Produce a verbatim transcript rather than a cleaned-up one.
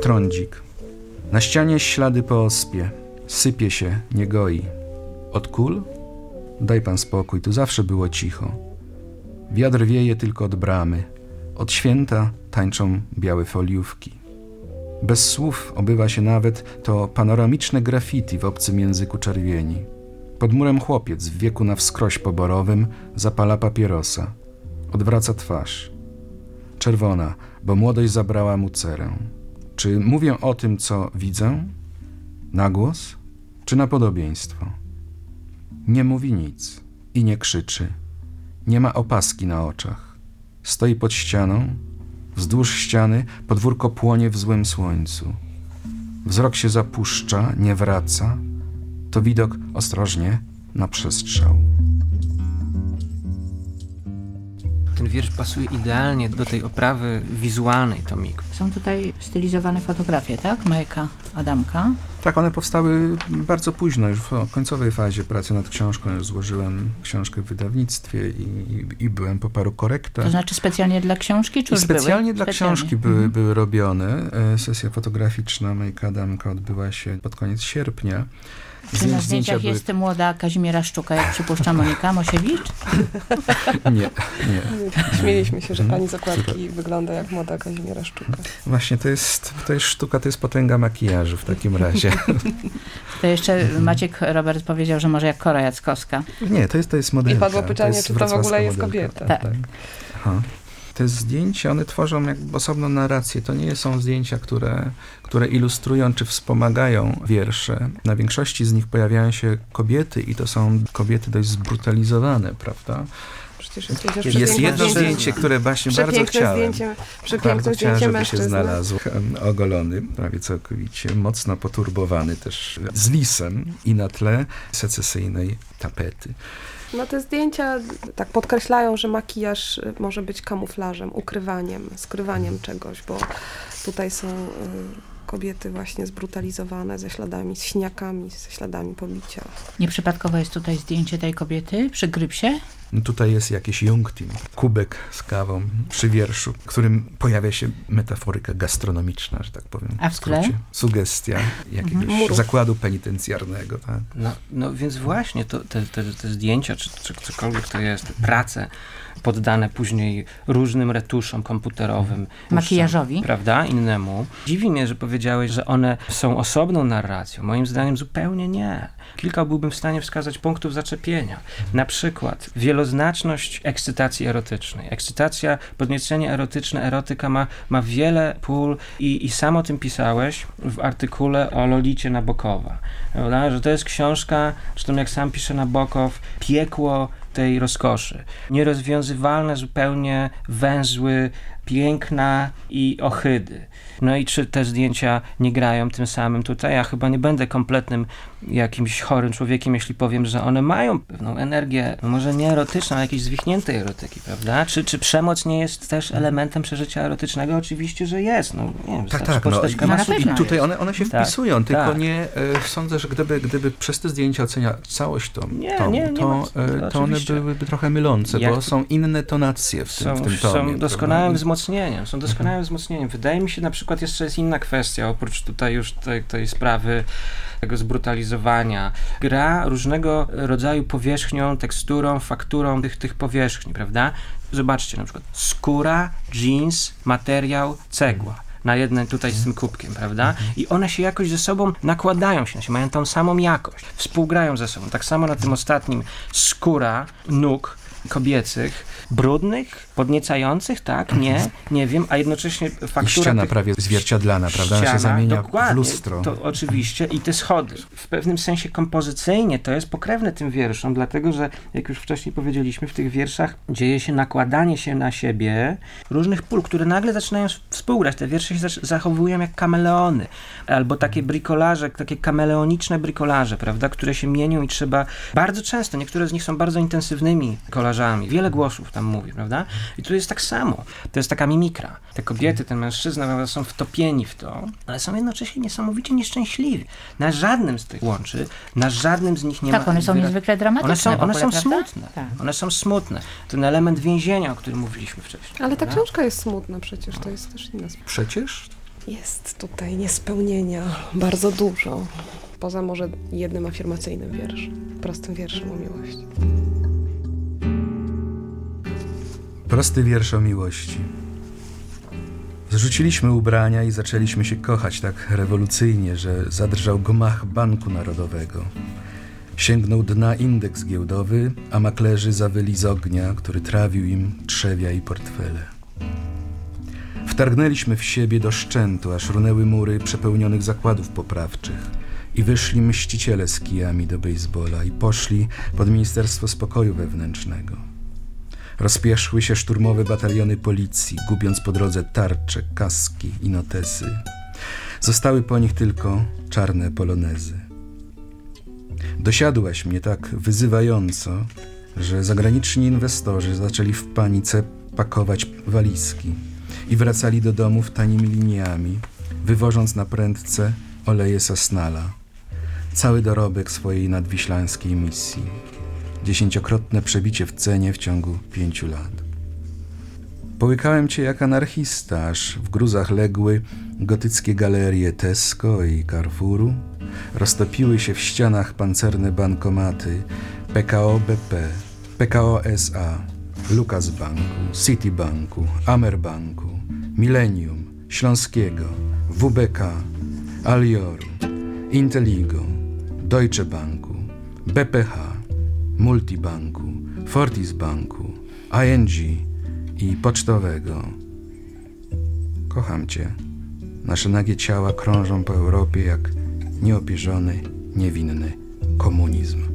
Trądzik. Na ścianie ślady po ospie. Sypie się, nie goi. Od kul? Daj pan spokój, tu zawsze było cicho. Wiatr wieje tylko od bramy. Od święta tańczą białe foliówki. Bez słów obywa się nawet to panoramiczne graffiti w obcym języku czerwieni. Pod murem chłopiec w wieku na wskroś poborowym zapala papierosa. Odwraca twarz. Czerwona, bo młodość zabrała mu cerę. Czy mówię o tym, co widzę? Na głos? Czy na podobieństwo? Nie mówi nic i nie krzyczy. Nie ma opaski na oczach. Stoi pod ścianą. Wzdłuż ściany podwórko płonie w złym słońcu. Wzrok się zapuszcza, nie wraca. To widok ostrożnie na przestrzał. Ten wiersz pasuje idealnie do tej oprawy wizualnej tomiku. Są tutaj stylizowane fotografie, tak? Majka Adamka. Tak, one powstały bardzo późno, już w końcowej fazie pracy nad książką. Już złożyłem książkę w wydawnictwie i, i, i byłem po paru korektach. To znaczy specjalnie dla książki, czy już Specjalnie były? dla Specjalnie. książki były, mhm. były robione. Sesja fotograficzna Majka Adamka odbyła się pod koniec sierpnia. Czy na zdjęciach były... jest młoda Kazimiera Szczuka, jak przypuszcza Monika Mosiewicz? Nie, nie. Śmieliśmy się, że pani z okładki wygląda jak młoda Kazimiera Szczuka. Właśnie, to jest, to jest sztuka, to jest potęga makijażu w takim razie. To jeszcze Maciek Robert powiedział, że może jak Kora Jackowska. Nie, to jest, to jest modelka. I padło pytanie, to czy to w ogóle jest modelka. kobieta. Tak. tak. Aha. Te zdjęcia, one tworzą jakby osobną narrację. To nie są zdjęcia, które, które ilustrują czy wspomagają wiersze. Na większości z nich pojawiają się kobiety i to są kobiety dość zbrutalizowane, prawda? Przecież jest, jest, jest jedno zdjęcie, zdjęcie, które właśnie bardzo chciałem. Zdjęcie, bardzo chciałem, żeby mężczyzny. się znalazł. Ogolony, prawie całkowicie, mocno poturbowany też z lisem i na tle secesyjnej tapety. No te zdjęcia tak podkreślają, że makijaż może być kamuflażem, ukrywaniem, skrywaniem czegoś, bo tutaj są y, kobiety właśnie zbrutalizowane ze śladami, z siniakami, ze śladami pobicia. Nieprzypadkowo jest tutaj zdjęcie tej kobiety przy grypsie? No tutaj jest jakiś Jungtim, kubek z kawą przy wierszu, w którym pojawia się metaforyka gastronomiczna, że tak powiem. A w tle? Sugestia jakiegoś mhm. zakładu penitencjarnego. Tak? No, no więc właśnie to, te, te, te zdjęcia, czy, czy cokolwiek to jest, te prace poddane później różnym retuszom komputerowym. Makijażowi. Prawda? Innemu. Dziwi mnie, że powiedziałeś, że one są osobną narracją. Moim zdaniem zupełnie nie. Kilka byłbym w stanie wskazać punktów zaczepienia. Na przykład wieloznaczność ekscytacji erotycznej. Ekscytacja, podniecenie erotyczne, erotyka ma, ma wiele pól i, i sam o tym pisałeś w artykule o Lolicie Nabokowa. Prawda? Że to jest książka, zresztą jak sam pisze Nabokow, piekło tej rozkoszy. Nierozwiązywalne zupełnie węzły piękna i ohydy. No i czy te zdjęcia nie grają tym samym tutaj? Ja chyba nie będę kompletnym jakimś chorym człowiekiem, jeśli powiem, że one mają pewną energię, może nie erotyczną, ale jakiejś zwichniętej erotyki, prawda? Czy, czy przemoc nie jest też elementem przeżycia erotycznego? Oczywiście, że jest. No, nie wiem, tak, tak. No, i, Kamasu i tutaj one, one się tak, wpisują, tylko tak. nie e, sądzę, że gdyby, gdyby przez te zdjęcia oceniać całość to, nie, tomu, nie, nie to, ma, e, to one byłyby trochę mylące, Jak bo są inne tonacje w tym, są, w tym tomie. Są doskonałym prawda? wzmocnieniem. Są doskonałym mhm. wzmocnieniem. Wydaje mi się na przykład jeszcze jest inna kwestia, oprócz tutaj już tej, tej sprawy tego zbrutalizowania. Gra różnego rodzaju powierzchnią, teksturą, fakturą tych, tych powierzchni, prawda? Zobaczcie na przykład skóra, jeans, materiał, cegła. Na jednej tutaj z tym kubkiem, prawda? I one się jakoś ze sobą nakładają się, mają tą samą jakość, współgrają ze sobą. Tak samo na tym ostatnim skóra nóg kobiecych, brudnych, podniecających, tak, nie, nie wiem, a jednocześnie faktura... I ściana tych... prawie zwierciadlana, prawda? Ona się zamienia w lustro. To oczywiście i te schody. W pewnym sensie kompozycyjnie to jest pokrewne tym wierszom, dlatego, że jak już wcześniej powiedzieliśmy, w tych wierszach dzieje się nakładanie się na siebie różnych pól, które nagle zaczynają współgrać. Te wiersze się zachowują jak kameleony, albo takie brikolaże, takie kameleoniczne brikolaże, prawda, które się mienią i trzeba bardzo często, niektóre z nich są bardzo intensywnymi kolażami, wiele głosów tam mówi, prawda? I tu jest tak samo. To jest taka mimikra. Te kobiety, ten mężczyzna, prawda, są wtopieni w to, ale są jednocześnie niesamowicie nieszczęśliwi. Na żadnym z tych łączy, na żadnym z nich nie tak, ma... Tak, one są wyra... niezwykle dramatyczne. One są, one ogóle, są prawda? smutne. Tak. One są smutne. Ten element więzienia, o którym mówiliśmy wcześniej. Ale ta prawda? książka jest smutna przecież, to jest też inna sprawa. Przecież? Jest tutaj niespełnienia bardzo dużo. Poza może jednym afirmacyjnym wierszem, prostym wierszem o miłości. Prosty wiersz o miłości. Zrzuciliśmy ubrania i zaczęliśmy się kochać tak rewolucyjnie, że zadrżał gmach Banku Narodowego. Sięgnął dna indeks giełdowy, a maklerzy zawyli z ognia, który trawił im trzewia i portfele. Wtargnęliśmy w siebie do szczętu, aż runęły mury przepełnionych zakładów poprawczych i wyszli mściciele z kijami do bejsbola i poszli pod Ministerstwo Spokoju Wewnętrznego. Rozpieszły się szturmowe bataliony policji, gubiąc po drodze tarcze, kaski i notesy. Zostały po nich tylko czarne polonezy. Dosiadłaś mnie tak wyzywająco, że zagraniczni inwestorzy zaczęli w panice pakować walizki i wracali do domów tanimi liniami, wywożąc na prędce oleje Sasnala, cały dorobek swojej nadwiślańskiej misji. Dziesięciokrotne przebicie w cenie w ciągu pięciu lat. Połykałem cię jak anarchista, aż w gruzach legły gotyckie galerie Tesco i Carrefouru, roztopiły się w ścianach pancerne bankomaty P K O B P, P K O S A, Lukas Banku, Citibanku, Amerbanku, Millennium, Śląskiego, W B K, Alioru, Inteligo, Deutsche Banku, B P H, Multibanku, Fortis Banku, I N G i Pocztowego. Kocham cię. Nasze nagie ciała krążą po Europie jak nieopierzony, niewinny komunizm.